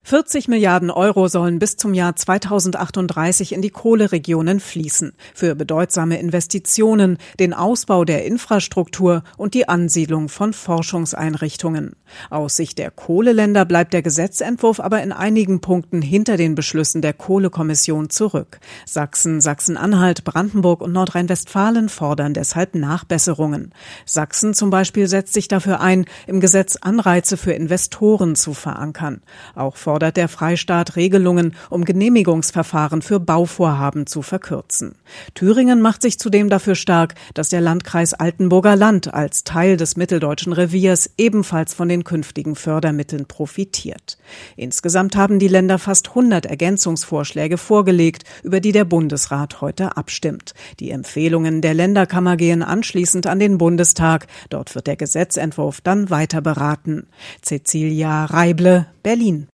40 Milliarden Euro sollen bis zum Jahr 2038 in die Kohleregionen fließen, für bedeutsame Investitionen, den Ausbau der Infrastruktur und die Ansiedlung von Forschungseinrichtungen. Aus Sicht der Kohleländer bleibt der Gesetzentwurf aber in einigen Punkten hinter den Beschlüssen der Kohlekommission zurück. Sachsen, Sachsen-Anhalt, Brandenburg und Nordrhein-Westfalen fordern deshalb Nachbesserungen. Sachsen zum Beispiel setzt sich dafür ein, im Gesetz Anreize für Investoren zu verankern. Auch fordert der Freistaat Regelungen, um Genehmigungsverfahren für Bauvorhaben zu verkürzen. Thüringen macht sich zudem dafür stark, dass der Landkreis Altenburger Land als Teil des Mitteldeutschen Reviers ebenfalls von den künftigen Fördermitteln profitiert. Insgesamt haben die Länder fast 100 Ergänzungsvorschläge vorgelegt, über die der Bundesrat heute abstimmt. Die Empfehlungen der Länderkammer gehen anschließend an den Bundestag. Dort wird der Gesetzentwurf dann weiter beraten. Cecilia Reible, Berlin.